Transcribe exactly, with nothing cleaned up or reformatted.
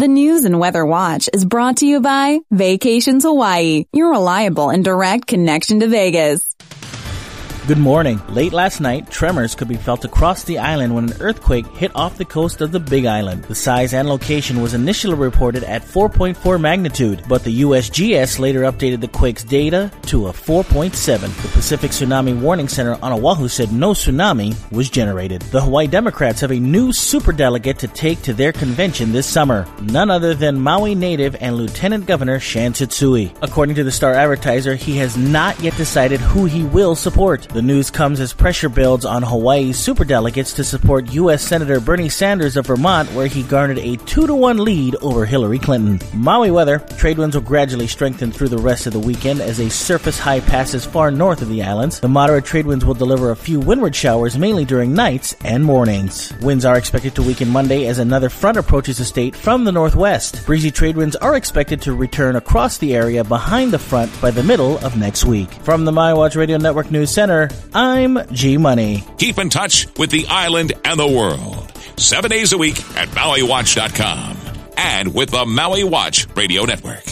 The News and Weather Watch is brought to you by Vacations Hawaii, your reliable and direct connection to Vegas. Good morning. Late last night, tremors could be felt across the island when an earthquake hit off the coast of the Big Island. The size and location was initially reported at four point four magnitude, but the U S G S later updated the quake's data to a four point seven. The Pacific Tsunami Warning Center on Oahu said no tsunami was generated. The Hawaii Democrats have a new superdelegate to take to their convention this summer, none other than Maui native and Lieutenant Governor Shan Tsutsui. According to the Star Advertiser, he has not yet decided who he will support. The news comes as pressure builds on Hawaii's superdelegates to support U S Senator Bernie Sanders of Vermont, where he garnered a two to one lead over Hillary Clinton. Maui weather. Trade winds will gradually strengthen through the rest of the weekend as a surface high passes far north of the islands. The moderate trade winds will deliver a few windward showers mainly during nights and mornings. Winds are expected to weaken Monday as another front approaches the state from the northwest. Breezy trade winds are expected to return across the area behind the front by the middle of next week. From the Maui Watch Radio Network News Center, I'm G Money. Keep in touch with the island and the world. Seven days a week at Maui Watch dot com and with the Maui Watch Radio Network.